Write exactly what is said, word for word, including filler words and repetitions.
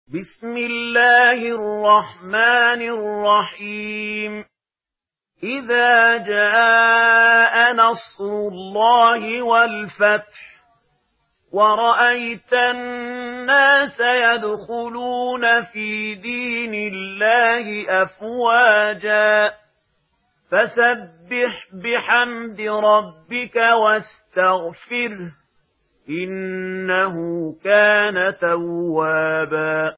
بسم الله الرحمن الرحيم إذا جاء نصر الله والفتح ورأيت الناس يدخلون في دين الله أفواجا فسبح بحمد ربك واستغفره إنه كان توابا.